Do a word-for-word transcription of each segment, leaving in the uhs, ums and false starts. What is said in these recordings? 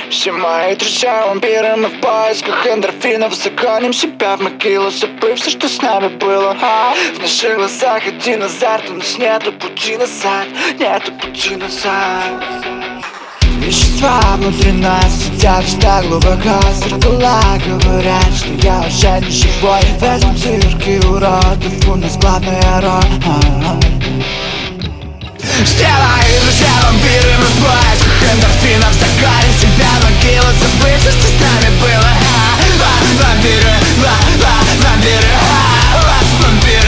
Все мои друзья вампиры, мы в поисках эндорфинов. Загоним себя в могилу, забыв все, что с нами было. а? В наших глазах один азарт, у нас нету пути назад, нету пути назад. Вещества внутри нас сидят так глубоко. Зеркала говорят, что я уже не живой. В этом цирке уродов у нас главная роль. Все мои друзья вампиры, мы в поисках эндорфинов. Загоним себя в могилу, забыв все, что с нами было. Вампиры, вампиры, вампиры.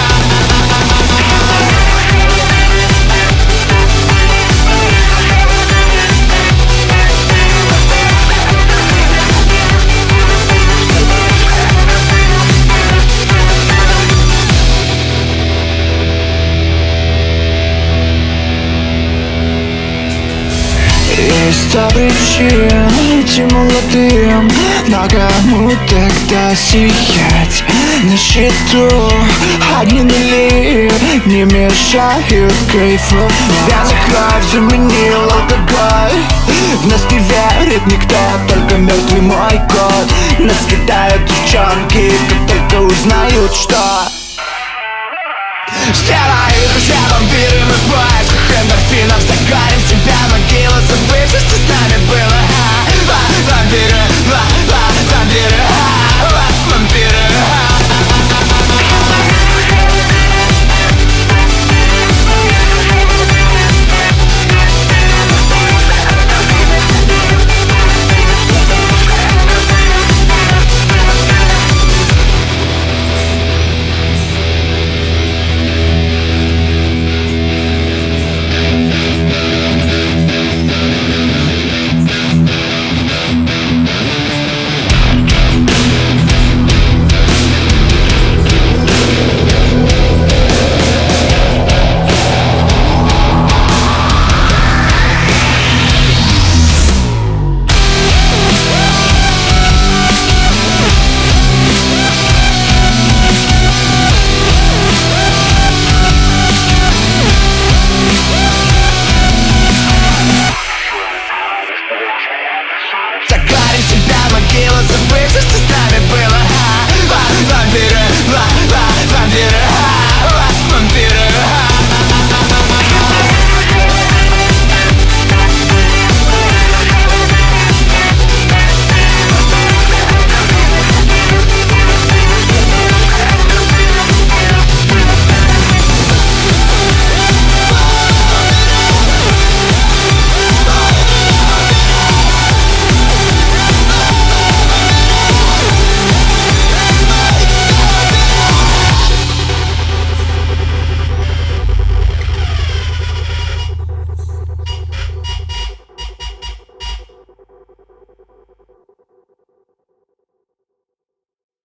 Есть сто причин идти молодым, но кому тогда сиять на счету? Одни нули не мешают кайфовать. Вязь кровь заменил алкоголь. В нас не верит никто, только мертвый мой кот. Нас кидают девчонки, как только узнают, что все мои друзья вампиры, мы в